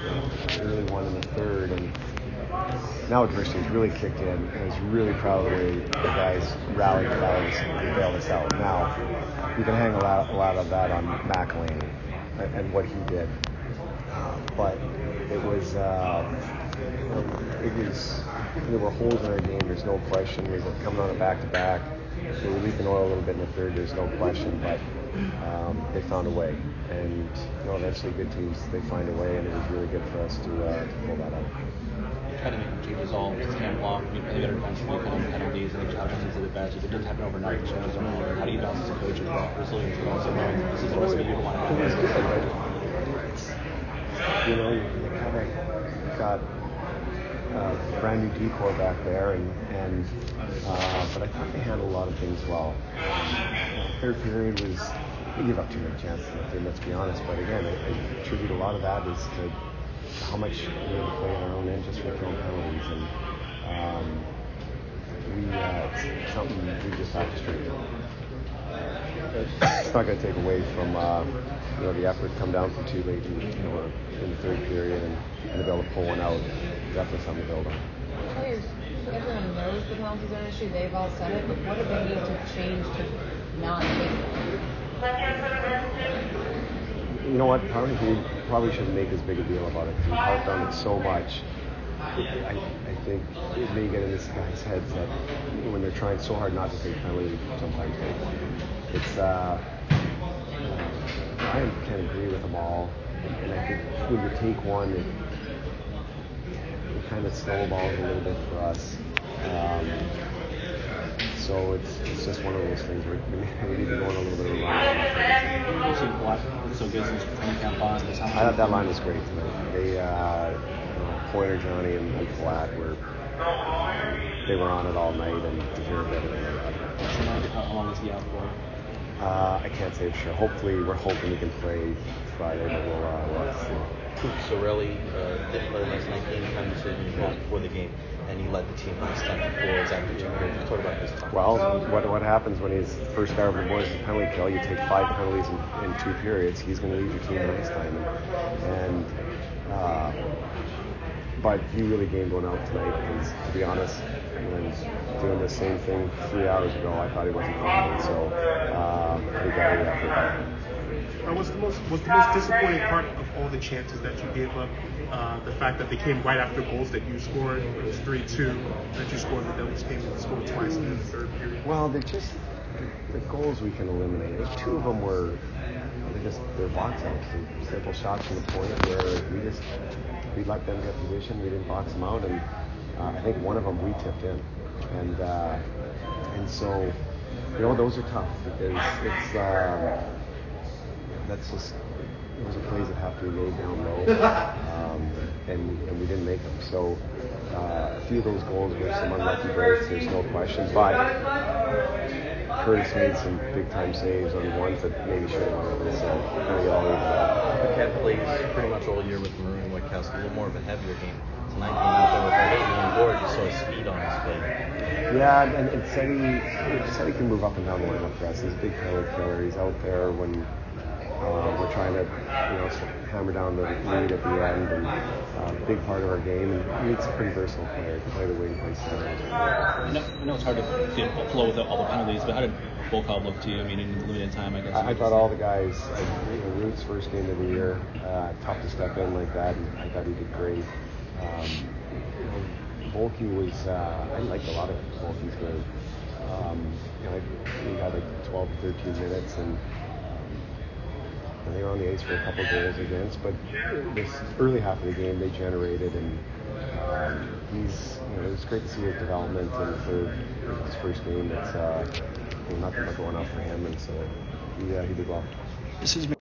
early one in the third, and now adversity's really kicked in. I was really proud of the way the guys rallied to bail us out. Now, you can hang a lot of that on McElhaney and what he did, but it was there were holes in our game. There's no question. We were coming on a back-to-back. We were leaking oil a little bit in the third. There's no question, but they found a way. And eventually, good teams they find a way, and it was really good for us to pull that out. Trying to make changes all camp long. You really got to defensively put in penalties. I think Josh Johnson did it best. It didn't happen overnight. Changes around. How do you balance as a coach with that resilience, but also knowing this is a recipe you don't want to have? It was good, but you kind of got a brand new decor back there, but I thought they handled a lot of things well. Third period was we gave up too many chances in the third. Let's be honest. But again, I attribute a lot of that is to how much we had to play on our own end just for throwing penalties, and it's something we just have to straighten out. It's not going to take away from the effort to come down from too late in the third period and to be able to pull one out. Definitely something to build on. Players, everyone knows the penalties are an issue. They've all said it, but what do they need to change to not take them? You know what? Probably shouldn't make as big a deal about it because we harped on it so much. I think it may get in this guy's heads that when they're trying so hard not to take penalties, sometimes it's I can't agree with them all, and I think when you take one, it kind of snowballs a little bit for us. So it's just one of those things where we need to go on a little bit of a run. So good since training camp on. I thought that line was great tonight. They, Pointer, Johnny, and Flat they were on it all night and deserved everything they got. How long is he out for? I can't say for sure. Hopefully, we're hoping he can play Friday, but we'll have to see. Coach Cirelli didn't play last night. Game time decision before the game, and he led the team last time before. Is after 2 periods. Just talk about his time. Well, what happens when he's the first guy over the boards is the penalty kill? You take 5 penalties in 2 periods. He's going to lead your team the next time, but he really gained one out tonight. Because to be honest, when doing the same thing 3 hours ago, I thought he wasn't confident. So he got the effort. What's the most disappointing part of all the chances that you gave up? The fact that they came right after goals that you scored. It was 3-2 that you scored. The Devils came and scored twice in the third period. Well, the goals we can eliminate. 2 of them were they're box outs. They're simple shots from the point where we let them get position. We didn't box them out, and I think one of them we tipped in, and so those are tough because it's. Those are plays that have to be made down low, and we didn't make them. So a few of those goals were some unlucky breaks, there's no question. But Curtis made some big-time saves on ones that maybe should have went in. So kind of get all over that. Cat plays pretty much all year with Maroon and Witkowski. A little more of a heavier game. Tonight came out there with a little on board. You saw his speed on his play. Yeah, and Seti can move up and down the lineup for us. He's a big penalty killer. He's out there when we're trying to, hammer down the lead at the end, and a big part of our game. And he's a pretty versatile player. He can play the wing, play center. I know it's hard to flow with all the penalties, but how did Volkov look to you? I mean, in limited time, I guess. I thought all the guys, Root's first game of the year, tough to step in like that, and I thought he did great. Volky was, I liked a lot of Volky's game. He had like 12 to 13 minutes, and they were on the ice for a couple of goals against, but this early half of the game they generated, and it was great to see his development in his first game. It's nothing but going up for him, and so he did well. This is